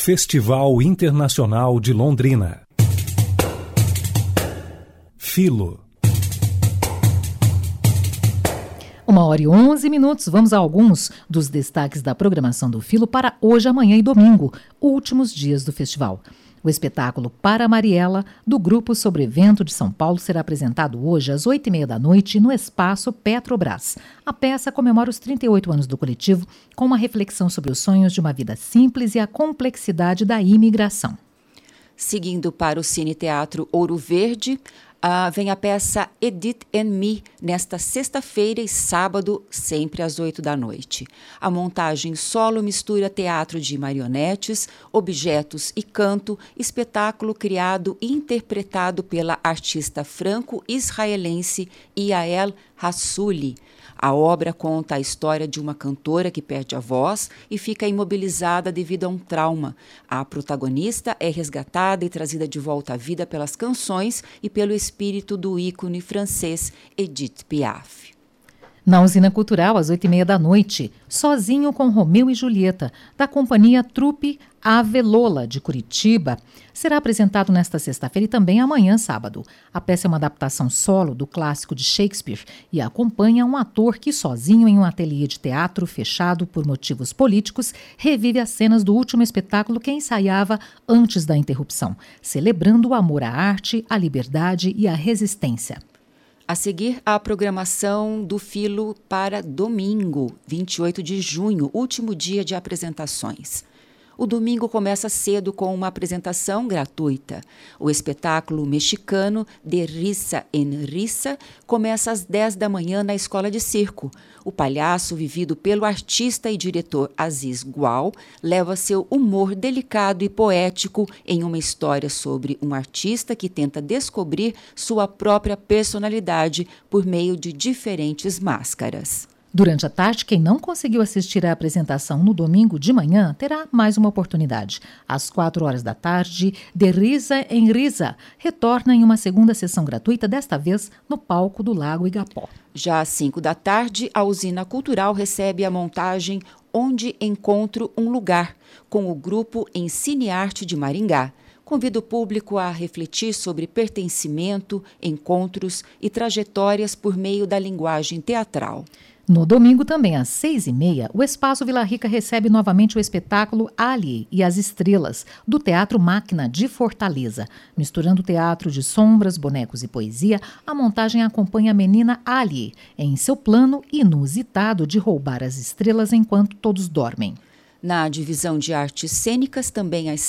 Festival Internacional de Londrina. Filo. 1h11, vamos a alguns dos destaques da programação do Filo para hoje, amanhã e domingo, últimos dias do festival. O espetáculo Para Mariela, do Grupo Sobrevento de São Paulo, será apresentado hoje às 20h30 no Espaço Petrobras. A peça comemora os 38 anos do coletivo, com uma reflexão sobre os sonhos de uma vida simples e a complexidade da imigração. Seguindo para o Cine Teatro Ouro Verde, vem a peça Edith and Me, nesta sexta-feira e sábado, sempre às 20h. A montagem solo mistura teatro de marionetes, objetos e canto, espetáculo criado e interpretado pela artista franco-israelense Yael Hassouli. A obra conta a história de uma cantora que perde a voz e fica imobilizada devido a um trauma. A protagonista é resgatada e trazida de volta à vida pelas canções e pelo espírito do ícone francês Edith Piaf. Na Usina Cultural, às 20h30, Sozinho com Romeu e Julieta, da companhia Trupe Ave Lola, de Curitiba, será apresentado nesta sexta-feira e também amanhã, sábado. A peça é uma adaptação solo do clássico de Shakespeare e acompanha um ator que, sozinho em um ateliê de teatro fechado por motivos políticos, revive as cenas do último espetáculo que ensaiava antes da interrupção, celebrando o amor à arte, à liberdade e à resistência. A seguir, a programação do Filo para domingo, 28 de junho, último dia de apresentações. O domingo começa cedo com uma apresentação gratuita. O espetáculo mexicano De Risa en Risa começa às 10h na Escola de Circo. O palhaço, vivido pelo artista e diretor Aziz Gual, leva seu humor delicado e poético em uma história sobre um artista que tenta descobrir sua própria personalidade por meio de diferentes máscaras. Durante a tarde, quem não conseguiu assistir à apresentação no domingo de manhã terá mais uma oportunidade. Às 16h, De Risa em Risa retorna em uma segunda sessão gratuita, desta vez no palco do Lago Igapó. Já às 17h, a Usina Cultural recebe a montagem Onde Encontro um Lugar, com o grupo Ensine Arte de Maringá. Convido o público a refletir sobre pertencimento, encontros e trajetórias por meio da linguagem teatral. No domingo, também às 6h30, o Espaço Vila Rica recebe novamente o espetáculo Ali e as Estrelas, do Teatro Máquina de Fortaleza. Misturando teatro de sombras, bonecos e poesia, a montagem acompanha a menina Ali em seu plano inusitado de roubar as estrelas enquanto todos dormem. Na divisão de artes cênicas, também às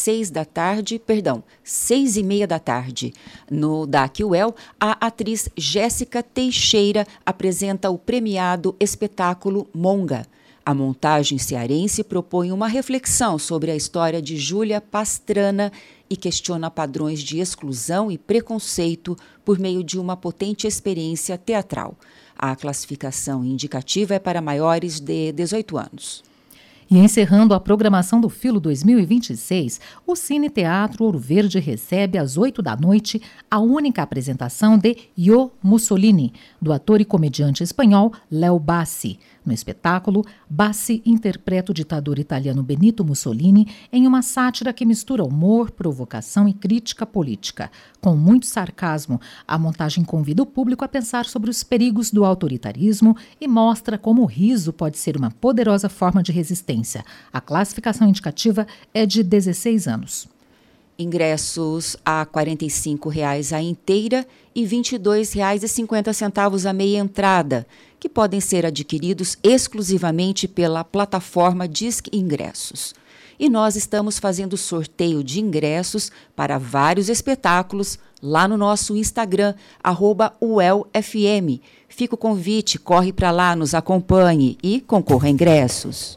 6h30, no DAC-UEL, a atriz Jéssica Teixeira apresenta o premiado espetáculo Monga. A montagem cearense propõe uma reflexão sobre a história de Júlia Pastrana e questiona padrões de exclusão e preconceito por meio de uma potente experiência teatral. A classificação indicativa é para maiores de 18 anos. E encerrando a programação do Filo 2026, o Cine Teatro Ouro Verde recebe às 20h a única apresentação de Io Mussolini, do ator e comediante espanhol Léo Bassi. No espetáculo, Bassi interpreta o ditador italiano Benito Mussolini em uma sátira que mistura humor, provocação e crítica política. Com muito sarcasmo, a montagem convida o público a pensar sobre os perigos do autoritarismo e mostra como o riso pode ser uma poderosa forma de resistência. A classificação indicativa é de 16 anos. Ingressos a R$ 45,00 a inteira e R$ 22,50 a meia entrada, que podem ser adquiridos exclusivamente pela plataforma Disque Ingressos. E nós estamos fazendo sorteio de ingressos para vários espetáculos lá no nosso Instagram, @UELFM. Fica o convite, corre para lá, nos acompanhe e concorra a ingressos.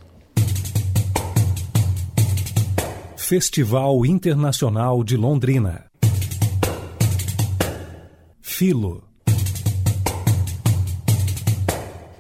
Festival Internacional de Londrina. Filo.